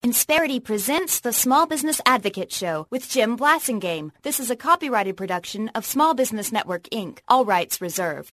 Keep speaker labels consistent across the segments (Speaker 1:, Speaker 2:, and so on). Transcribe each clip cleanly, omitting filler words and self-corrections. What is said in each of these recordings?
Speaker 1: Insperity presents the Small Business Advocate Show with Jim Blasingame. This is a copyrighted production of Small Business Network, Inc., all rights reserved.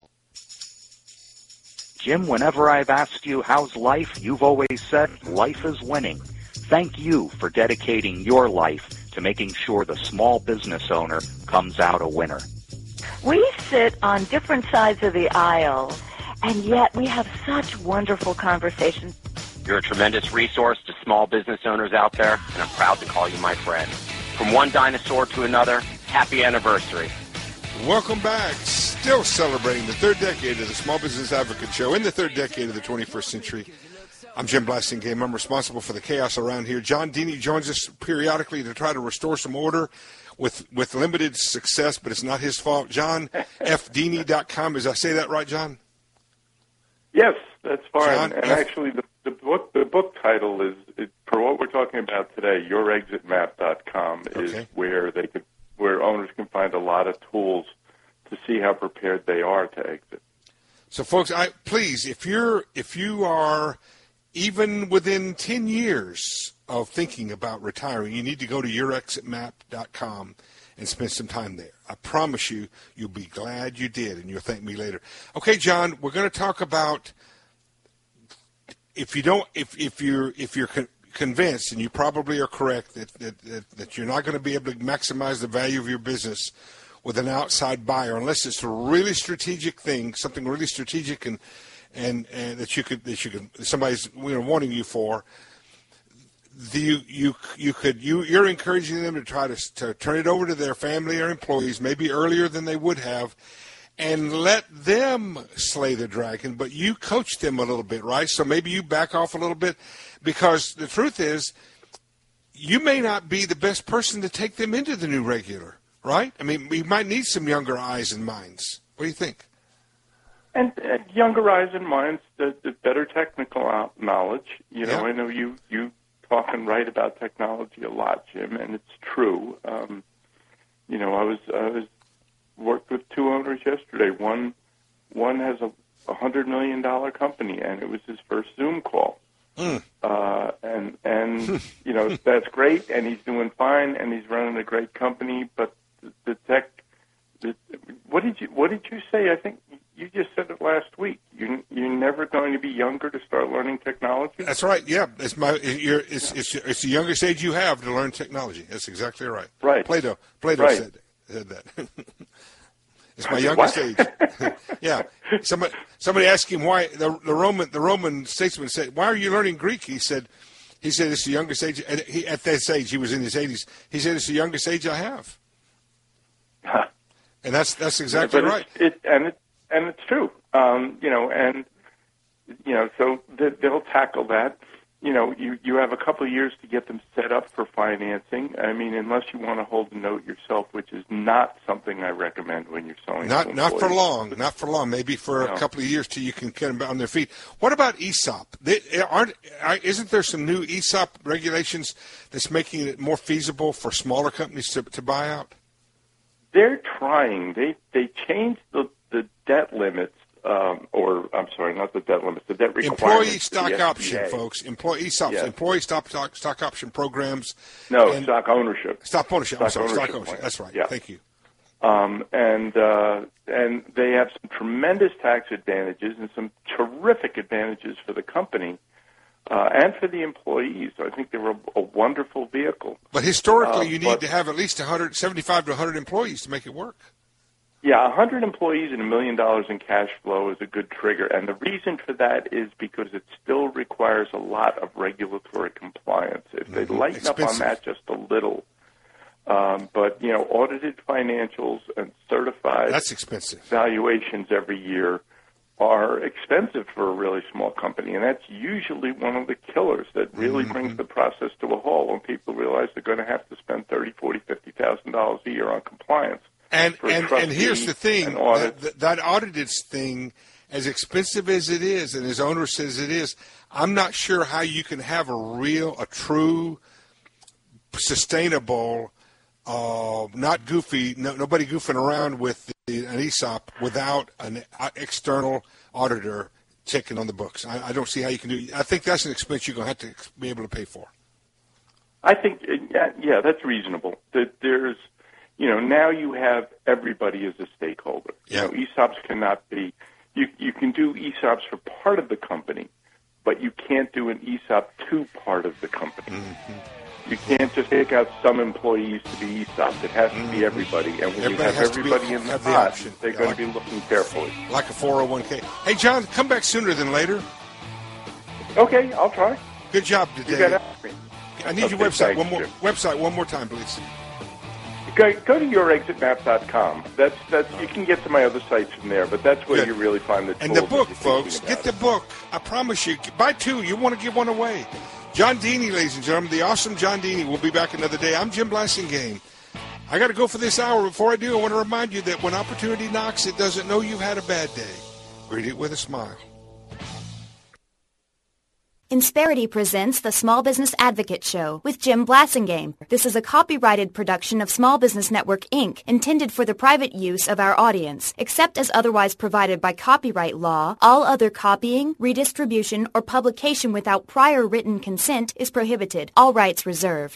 Speaker 2: Jim, whenever I've asked you how's life, you've always said life is winning. Thank you for dedicating your life to making sure the small business owner comes out a winner.
Speaker 3: We sit on different sides of the aisle, and yet we have such wonderful conversations.
Speaker 4: You're a tremendous resource to small business owners out there, and I'm proud to call you my friend. From one dinosaur to another, happy anniversary.
Speaker 5: Welcome back. Still celebrating the third decade of the Small Business Advocate Show in the third decade of the 21st century. I'm Jim Blasingame. I'm responsible for the chaos around here. John Deeney joins us periodically to try to restore some order with limited success, but it's not his fault. JohnFDeeney.com. Is I say that right, John?
Speaker 6: Yes, that's fine.
Speaker 5: John
Speaker 6: and actually, the book title is, for what we're talking about today, YourExitMap.com is where owners can find a lot of tools to see how prepared they are to exit.
Speaker 5: So, folks, please, if you are even within 10 years of thinking about retiring, you need to go to YourExitMap.com and spend some time there. I promise you, you'll be glad you did, and you'll thank me later. Okay, John, we're going to talk about if you're convinced, and you probably are correct, that you're not going to be able to maximize the value of your business with an outside buyer unless it's a really strategic thing, something really strategic and that you could somebody's wanting you for. You're encouraging them to try to turn it over to their family or employees, maybe earlier than they would have, and let them slay the dragon, but you coach them a little bit, right? So maybe you back off a little bit, because the truth is you may not be the best person to take them into the new regular, right? I mean, we might need some younger eyes and minds. What do you think?
Speaker 6: And younger eyes and minds, the better technical knowledge.
Speaker 5: Yeah.
Speaker 6: I know you talk and write about technology a lot, Jim, and it's true. I was worked with two owners yesterday. One has a $100 million company, and it was his first Zoom call. And that's great, and he's doing fine, and he's running a great company. But the tech, what did you say? I think you just said it last week. You're never going to be younger to start learning technology.
Speaker 5: That's right. Yeah, it's the youngest age you have to learn technology. That's exactly right.
Speaker 6: Right.
Speaker 5: Plato
Speaker 6: right.
Speaker 5: said that. It's my youngest age. Yeah. Somebody asked him why the Roman statesman said, "Why are you learning Greek?" He said it's the youngest age. And at that age, he was in his 80s. He said it's the youngest age I have. And that's exactly right.
Speaker 6: And it's true. So they'll tackle that. You have a couple of years to get them set up for financing. I mean, unless you want to hold a note yourself, which is not something I recommend when you're selling.
Speaker 5: Not for long. Not for long. Maybe for a couple of years till you can get them on their feet. What about ESOP? Isn't there some new ESOP regulations that's making it more feasible for smaller companies to buy out?
Speaker 6: They're trying. They changed the debt limits. Not the debt limits, the debt requirements.
Speaker 5: Employee stock option, folks. Employee stock option programs.
Speaker 6: No, stock ownership.
Speaker 5: Stock ownership.
Speaker 6: Stock ownership.
Speaker 5: That's right.
Speaker 6: Yeah.
Speaker 5: Thank you.
Speaker 6: And they have some tremendous tax advantages and some terrific advantages for the company and for the employees. I think they're a wonderful vehicle.
Speaker 5: But historically, you need to have at least 75 to 100 employees to make it work.
Speaker 6: Yeah, 100 employees and $1 million in cash flow is a good trigger. And the reason for that is because it still requires a lot of regulatory compliance. If they lighten up on that just a little, but audited financials and certified valuations every year are expensive for a really small company. And that's usually one of the killers that really brings the process to a halt when people realize they're going to have to spend $30,000, $40,000, $50,000 a year on compliance.
Speaker 5: And here's the thing, that audited thing, as expensive as it is and as owner says it is, I'm not sure how you can have a true, sustainable, not goofy, nobody goofing around with an ESOP without an external auditor checking on the books. I don't see how you can do it. I think that's an expense you're going to have to be able to pay for.
Speaker 6: I think, yeah, that's reasonable. There's, now you have everybody as a stakeholder.
Speaker 5: Yeah.
Speaker 6: ESOPs cannot be, you can do ESOPs for part of the company, but you can't do an ESOP to part of the company. Mm-hmm. You can't just take out some employees to be ESOPs. It has to be everybody. And when you have everybody in the pot, they're going to be looking carefully.
Speaker 5: Like a 401k. Hey, John, come back sooner than later.
Speaker 6: Okay, I'll try.
Speaker 5: Good job today.
Speaker 6: You got to ask me.
Speaker 5: I need your website one more time, please.
Speaker 6: Go to yourexitmap.com. That's you can get to my other sites from there, but that's where you really find the tools.
Speaker 5: And the book, folks, get the book. I promise you, buy two. You want to give one away. John Deeney, ladies and gentlemen, the awesome John Deeney. We'll be back another day. I'm Jim Blasingame. I got to go for this hour. Before I do, I want to remind you that when opportunity knocks, it doesn't know you've had a bad day. Greet it with a smile.
Speaker 1: Insperity presents the Small Business Advocate Show with Jim Blasingame. This is a copyrighted production of Small Business Network, Inc., intended for the private use of our audience. Except as otherwise provided by copyright law, all other copying, redistribution, or publication without prior written consent is prohibited. All rights reserved.